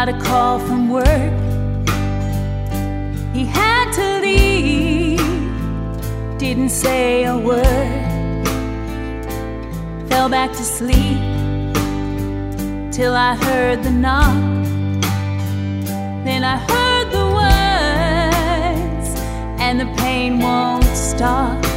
got a call from work. He had to leave, didn't say a word. Fell back to sleep till I heard the knock. Then I heard the words, and the pain won't stop.